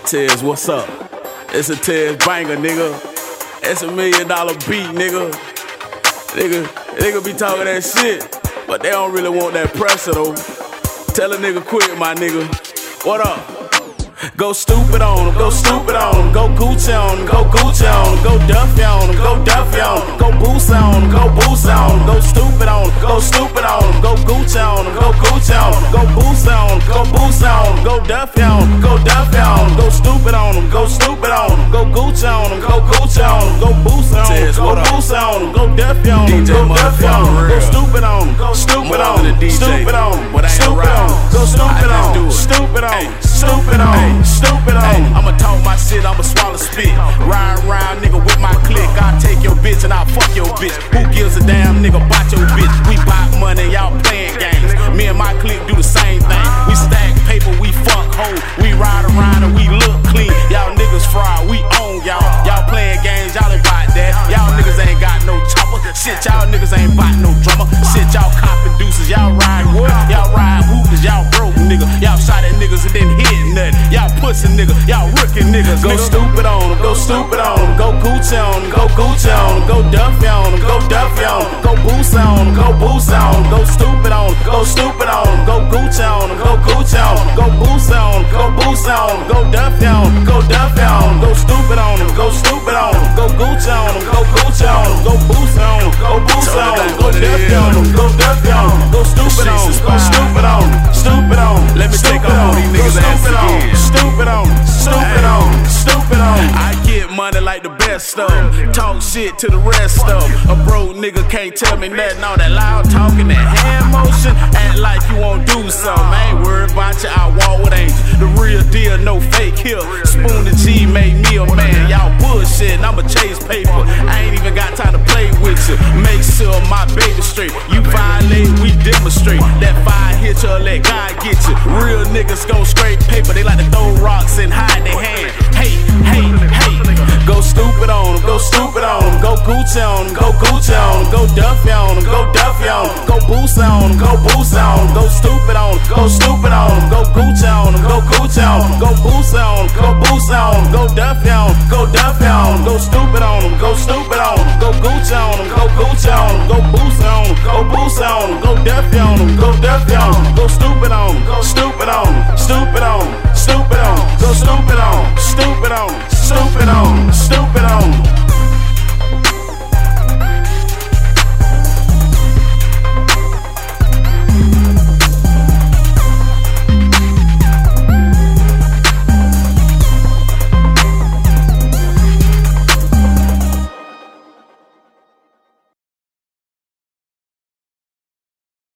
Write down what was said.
Tez, what's up? It's a Tez banger, nigga. It's $1 million beat, nigga. Nigga be talking that shit, but they don't really want that pressure, though. Tell a nigga quick, my nigga. What up? Go stupid on him, go stupid on him, go Gucci on him, go Gucci on him, go Duffy on him, go Duffy on him, go Boost on him, go Boost on him, go stupid on him, go stupid on him, go Gucci on him, go Gucci on him, go Boost on him, go Boost on him, go Duffy on him, go Duffy on him, go stupid on him, go stupid on him, go Gucci on him, go Gucci on him, go Boost on him, go Boost on him, go Duffy on him, go Duffy on him, go stupid on him, go stupid on him, stupid on him, stupid on him, go stupid on him, stupid on him, stupid on him, stupid on him. I'ma talk my shit, I'ma swallow spit. Ride around, nigga, with my clique. I'll take your bitch and I'll fuck your bitch. Who gives a damn, nigga, about your bitch? We buy money, y'all playing games. Me and my clique do the same thing. We stack paper, we fuck hoes. We ride around and we look clean. Y'all niggas fraud, we own y'all. Y'all playing games, y'all ain't bout that. Y'all niggas ain't got no chopper. Shit, y'all niggas ain't bout no drummer. Shit, y'all copping deuces. Y'all ride wood, y'all ride hookers. Y'all broke, nigga. Y'all shot at niggas and then hit nothing. Y'all pussy nigga, y'all rookie niggas. Go stupid on them, go stupid on them, go Gucci on them, go Gucci on them, go Duffy on them, go Duffy on them, go Boost on them, go Boost on them, go stupid on them, go stupid on them, go Gucci on them, go Gucci on them, go Boost on them, go Boost on them, go Duffy on them, go Duffy on them, go stupid on them, go stupid on them, go Gucci on them, go Gucci on them, go Boost on them, go Boost on them, go Duffy on them, go Duffy on them, go stupid on them, go stupid on them, stupid on them. Let me take off all these niggas ass again. Stupid on them, stupid on them, stupid on them. I get money like the best of them. Talk shit to the rest of them. A broke nigga can't tell me nothing. All that loud talking, that hand motion. Act like you won't do something. I ain't worried about you, I walk with angels. The real deal, no fake here. Spoon and G made me a man. Y'all bullshit, I'ma chase paper. I ain't even got time to play with you. Make sure my baby straight. You violate, we demonstrate. That fire hit you, let God get you. Real niggas gon' scrape paper. They like to throw rocks and hide their hand. Hey, hey, hey. Go stupid on them, go stupid on them, go Gucci on them, go Gucci on them, go Duffy on them, go Duffy on them, go Boost on them, go Boost on them, go stupid on them, go stupid on them, go Gucci on them, go Gucci on them, go Boost on them, go Boost on them, go Duffy on them, go Duffy on them, go stupid on them, go stupid on them, go Gucci on them, go Gucci on them, go Boost on them, go Boost on them, go Duffy on them, go Duffy on them, go stupid on them, go stupid on them, stupid on them, stupid on them, go stupid on them, stupid on them, stupid on them, stupid on them.